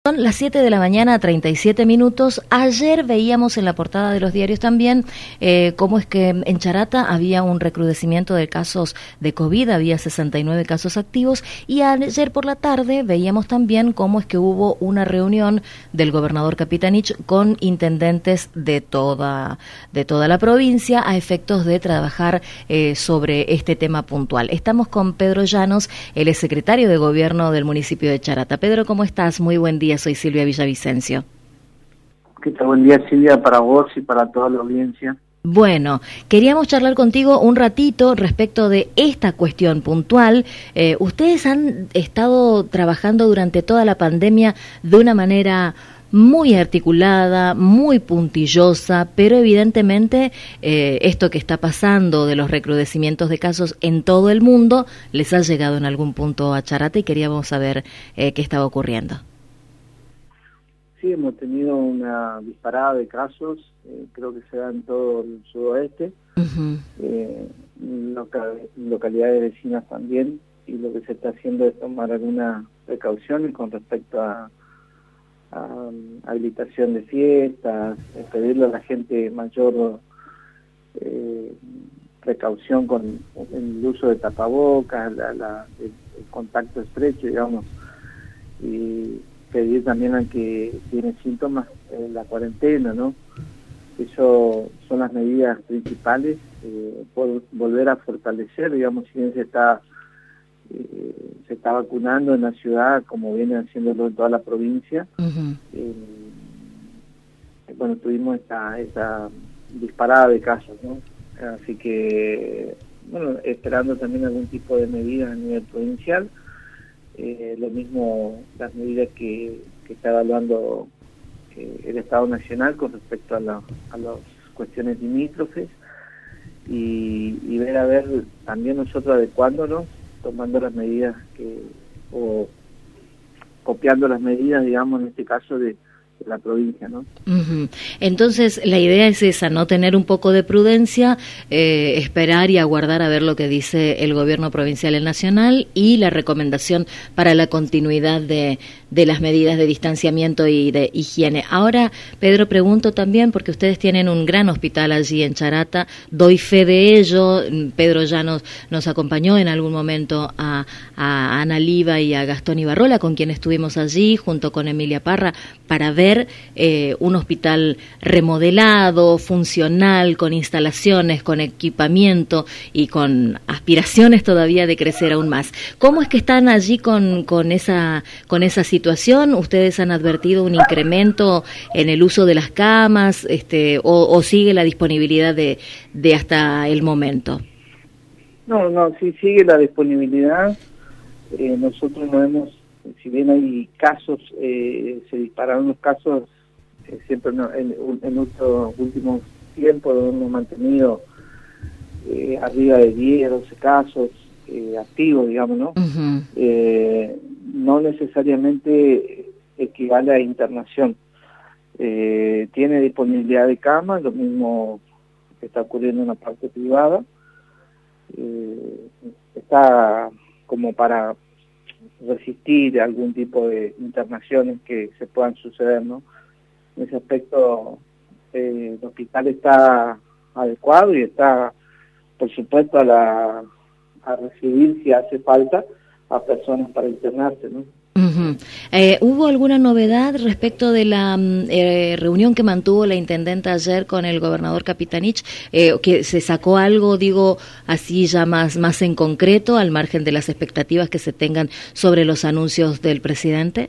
Son las 7 de la mañana, 37 minutos. Ayer veíamos en la portada de los diarios también cómo es que en Charata había un recrudecimiento de casos de COVID, había 69 casos activos, y ayer por la tarde veíamos también cómo es que hubo una reunión del gobernador Capitanich con intendentes de toda la provincia a efectos de trabajar sobre este tema puntual. Estamos con Pedro Llanos, él es secretario de Gobierno del municipio de Charata. Pedro, ¿cómo estás? Muy buen día. Soy Silvia Villavicencio. ¿Qué tal? Buen día, Silvia, para vos y para toda la audiencia. Bueno, queríamos charlar contigo un ratito respecto de esta cuestión puntual. Ustedes han estado trabajando durante toda la pandemia de una manera muy articulada, muy puntillosa, pero evidentemente esto que está pasando de los recrudecimientos de casos en todo el mundo les ha llegado en algún punto a Charata y queríamos saber qué estaba ocurriendo. Sí, hemos tenido una disparada de casos, creo que se da en todo el sudoeste, localidades vecinas también, y lo que se está haciendo es tomar algunas precauciones con respecto a habilitación de fiestas, pedirle a la gente mayor precaución con el uso de tapabocas, el contacto estrecho, digamos, y pedir también al que tiene síntomas la cuarentena, ¿no? Eso son las medidas principales, por volver a fortalecer, digamos, si bien se está vacunando en la ciudad, como viene haciéndolo en toda la provincia. Bueno, tuvimos esta disparada de casos, ¿no? Así que, bueno, esperando también algún tipo de medidas a nivel provincial. Lo mismo las medidas que está evaluando el Estado Nacional con respecto a las cuestiones limítrofes, y ver a ver también nosotros adecuándonos, tomando las medidas o copiando las medidas, digamos, en este caso de la provincia, ¿no? Entonces la idea es esa, ¿no? Tener un poco de prudencia, esperar y aguardar a ver lo que dice el gobierno provincial y el nacional, y la recomendación para la continuidad de las medidas de distanciamiento y de higiene. Ahora, Pedro, pregunto también, porque ustedes tienen un gran hospital allí en Charata, doy fe de ello. Pedro ya nos acompañó en algún momento a Ana Liva y a Gastón Ibarrola, con quien estuvimos allí, junto con Emilia Parra, para ver un hospital remodelado, funcional, con instalaciones, con equipamiento y con aspiraciones todavía de crecer aún más. ¿Cómo es que están allí con esa situación? ¿Ustedes han advertido un incremento en el uso de las camas, o sigue la disponibilidad de hasta el momento? No, sí sigue la disponibilidad. Nosotros no hemos, si bien hay casos, se dispararon los casos, siempre en nuestros últimos tiempos hemos mantenido arriba de 10, 12 casos activos, digamos, ¿no? No necesariamente equivale a internación. Tiene disponibilidad de camas, lo mismo que está ocurriendo en la parte privada. Está como para resistir algún tipo de internaciones que se puedan suceder, ¿no? En ese aspecto el hospital está adecuado y está, por supuesto, a recibir, si hace falta, a personas para internarse, ¿no? ¿Hubo alguna novedad respecto de la reunión que mantuvo la intendenta ayer con el gobernador Capitanich? ¿Que se sacó algo, digo, así ya más en concreto, al margen de las expectativas que se tengan sobre los anuncios del presidente?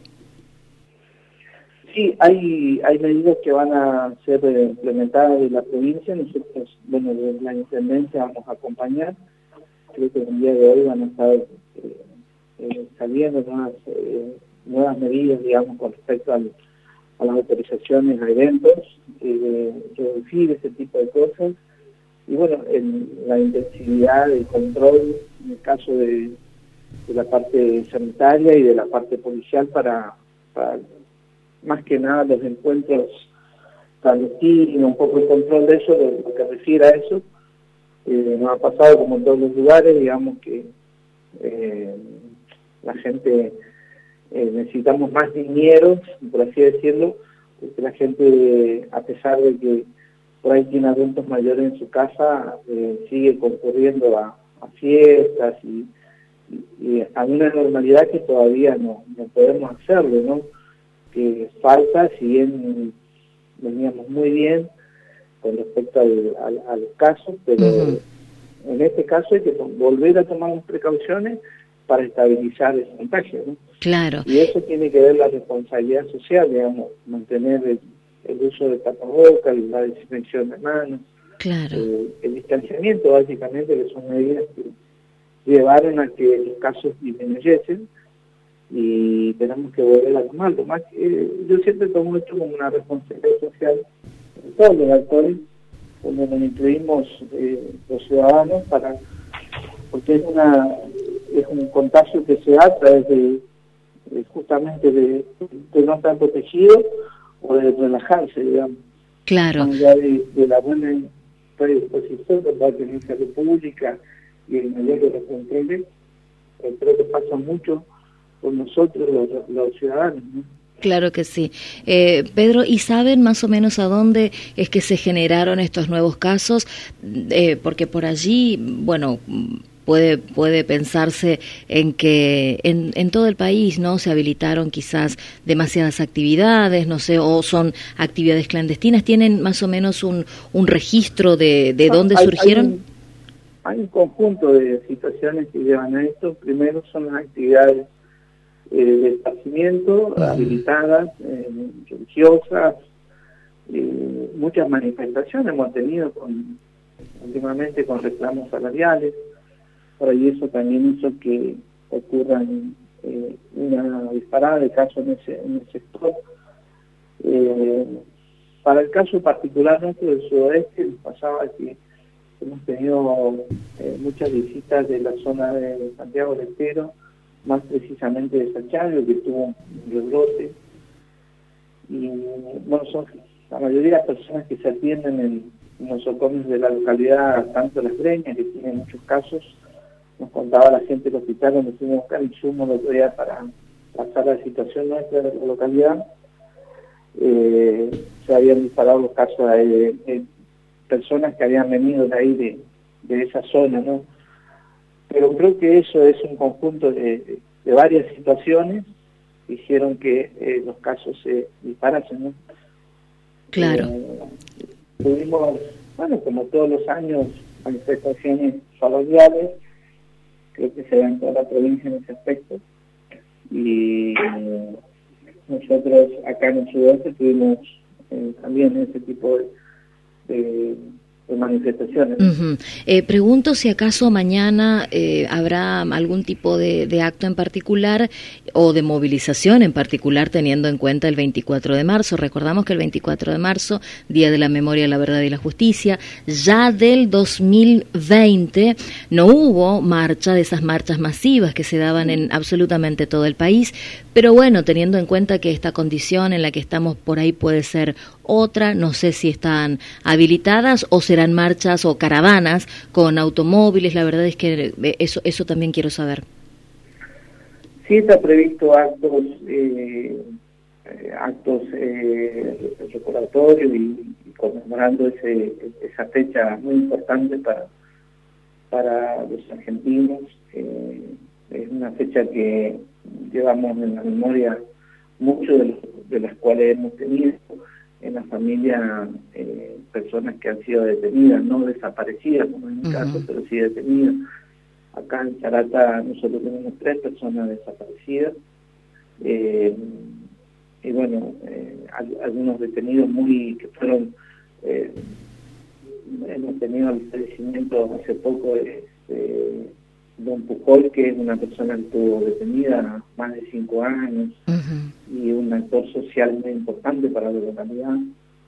Sí, hay medidas que van a ser implementadas en la provincia. Nosotros, bueno, desde la intendencia vamos a acompañar. Creo que el día de hoy van a estar saliendo nuevas medidas, digamos, con respecto a las autorizaciones a eventos, reducir ese tipo de cosas, y bueno, la intensividad del control en el caso de la parte sanitaria y de la parte policial para más que nada los encuentros clandestinos, un poco el control de eso, de lo que refiere a eso. Nos ha pasado como en todos los lugares, digamos, que la gente necesitamos más dineros, por así decirlo, porque la gente, a pesar de que por ahí tiene adultos mayores en su casa, sigue concurriendo a fiestas y a una normalidad que todavía no podemos hacerlo, ¿no? Que falta, si bien veníamos muy bien con respecto a los casos, pero en este caso hay que volver a tomar precauciones para estabilizar el contagio, ¿no? Claro. Y eso tiene que ver la responsabilidad social, digamos, mantener el uso de tapabocas, la desinfección de manos, claro. El distanciamiento, básicamente, que son medidas que llevaron a que los casos disminuyesen y tenemos que volver a tomarlo. Más que, yo siempre tomo esto como una responsabilidad social de todos los actores, donde nos incluimos los ciudadanos, porque es un contagio que se da a través justamente de no estar protegido o de relajarse, digamos. Claro. Más allá de la buena predisposición por parte de la salud pública y el mayor de los controles, creo que pasa mucho por nosotros los ciudadanos, ¿no? Claro que sí. Pedro, ¿y saben más o menos a dónde es que se generaron estos nuevos casos? Porque por allí, bueno, puede pensarse en que en todo el país, ¿no?, se habilitaron quizás demasiadas actividades, no sé, o son actividades clandestinas. ¿Tienen más o menos un registro de dónde surgieron? Hay un conjunto de situaciones que llevan a esto. Primero son las actividades de esparcimiento, habilitadas, religiosas, muchas manifestaciones hemos tenido últimamente con reclamos salariales. Por ahí eso también hizo que ocurran una disparada de casos en el sector. Para el caso particular nuestro del sudoeste, nos pasaba que hemos tenido muchas visitas de la zona de Santiago del Estero, más precisamente de Santiago, que tuvo un rebrote. Y bueno, son la mayoría de las personas que se atienden en los socorros de la localidad, tanto Las Breñas, que tienen muchos casos. Nos contaba la gente del hospital donde fuimos a buscar insumos el otro día para pasar la situación nuestra de la localidad. Se habían disparado los casos de personas que habían venido de ahí, de esa zona, ¿no? Pero creo que eso es un conjunto de varias situaciones que hicieron que los casos se disparasen, ¿no? Claro. Tuvimos, bueno, como todos los años, manifestaciones salariales, creo que se da en toda la provincia en ese aspecto, y nosotros acá en el sudoeste tuvimos también ese tipo de manifestaciones. Pregunto si acaso mañana habrá algún tipo de acto en particular o de movilización en particular, teniendo en cuenta el 24 de marzo. Recordamos que el 24 de marzo, Día de la Memoria, la Verdad y la Justicia, ya del 2020 no hubo marcha, de esas marchas masivas que se daban en absolutamente todo el país, pero bueno, teniendo en cuenta que esta condición en la que estamos por ahí puede ser otra, no sé si están habilitadas o serán marchas o caravanas con automóviles. La verdad es que eso también quiero saber. Sí está previsto actos recordatorios y conmemorando esa fecha muy importante para los argentinos. Es una fecha que llevamos en la memoria mucho de las cuales hemos tenido en la familia personas que han sido detenidas, no desaparecidas como en mi caso, pero sí detenidas. Acá en Charata nosotros tenemos 3 personas desaparecidas, y bueno, algunos detenidos que fueron, hemos tenido el fallecimiento hace poco de Don Pujol, que es una persona que estuvo detenida más de 5 años, y un actor social muy importante para la localidad.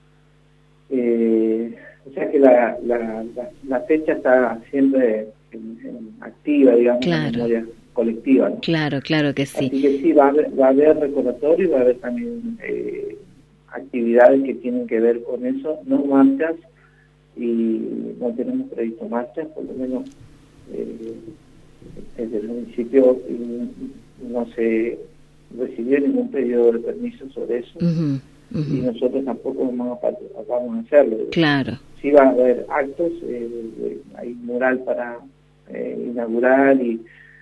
O sea que la fecha está siempre activa, digamos, en la memoria colectiva, ¿no? Claro que sí. Así que sí, va a haber recordatorio y va a haber también actividades que tienen que ver con eso, no marchas, y no tenemos previsto marchas, por lo menos desde el municipio no se recibió ningún pedido de permiso sobre eso. Y nosotros tampoco vamos a hacerlo. Claro. Sí va a haber actos, hay mural para inaugurar y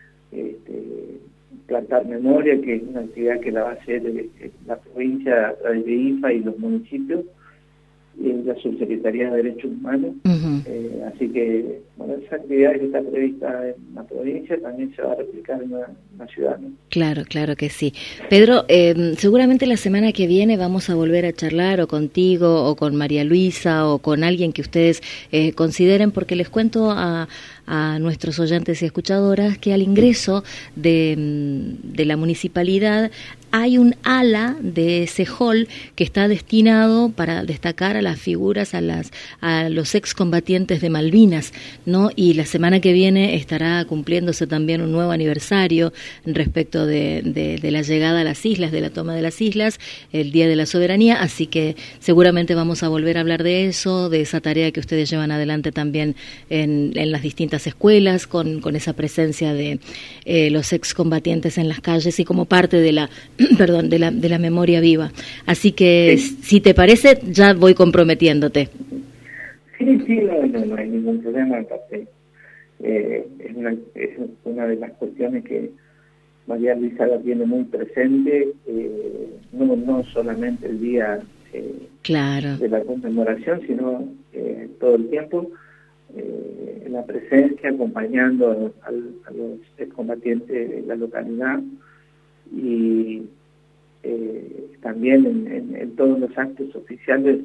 plantar memoria, que es una actividad que la va a hacer la provincia a través de IFA y los municipios, y la Subsecretaría de Derechos Humanos. Así que, bueno, esa actividad que está prevista en la provincia también se va a replicar en la ciudad, ¿no? Claro, claro que sí. Pedro, seguramente la semana que viene vamos a volver a charlar o contigo o con María Luisa o con alguien que ustedes consideren, porque les cuento a nuestros oyentes y escuchadoras que al ingreso de la municipalidad hay un ala de ese hall que está destinado para destacar a las figuras, a los excombatientes de Malvinas, ¿no? Y la semana que viene estará cumpliéndose también un nuevo aniversario respecto de la llegada a las islas, de la toma de las islas, el Día de la Soberanía, así que seguramente vamos a volver a hablar de eso, de esa tarea que ustedes llevan adelante también en las distintas escuelas, con esa presencia de los excombatientes en las calles y como parte de la de la memoria viva. Así que, si te parece, ya voy comprometiéndote. Sí, no hay ningún problema. Es una de las cuestiones que María Luisa la tiene muy presente, no solamente el día claro. de la conmemoración, sino todo el tiempo, la presencia acompañando a los excombatientes de la localidad, y también en todos los actos oficiales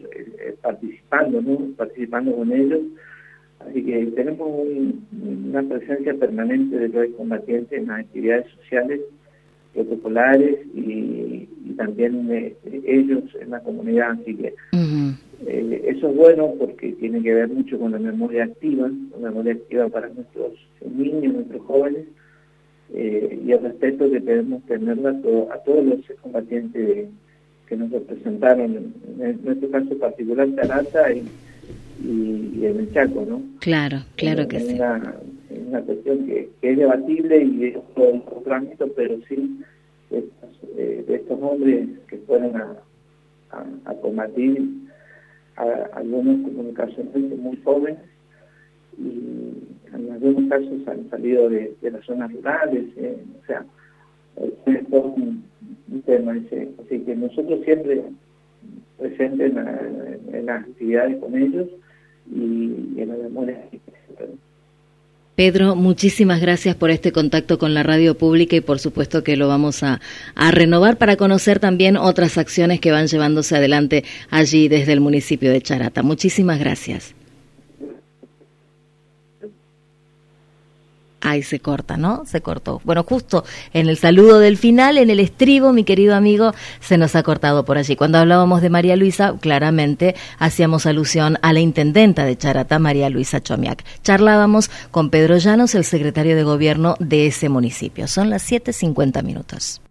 participando con ellos. Así que tenemos una presencia permanente de los excombatientes en las actividades sociales, protocolares y también ellos en la comunidad. Así que eso es bueno porque tiene que ver mucho con la memoria activa para nuestros niños, nuestros jóvenes, y el respeto que debemos tenerla a todos los excombatientes que nos representaron, en nuestro caso particular Charata y en el Chaco, ¿no? Claro que sí. Es una cuestión que es debatible y es otro ámbito, pero sí de estos hombres que fueron a combatir, algunos como en el caso de muy jóvenes, y en algunos casos han salido de las zonas rurales, o sea, es todo un tema ese. Así que nosotros siempre presentes en las actividades con ellos y en la memoria. Pedro, muchísimas gracias por este contacto con la radio pública y por supuesto que lo vamos a renovar para conocer también otras acciones que van llevándose adelante allí desde el municipio de Charata. Muchísimas gracias. Ay, se corta, ¿no? Se cortó. Bueno, justo en el saludo del final, en el estribo, mi querido amigo, se nos ha cortado por allí. Cuando hablábamos de María Luisa, claramente hacíamos alusión a la intendenta de Charata, María Luisa Chomiak. Charlábamos con Pedro Llanos, el secretario de gobierno de ese municipio. Son las 7:50.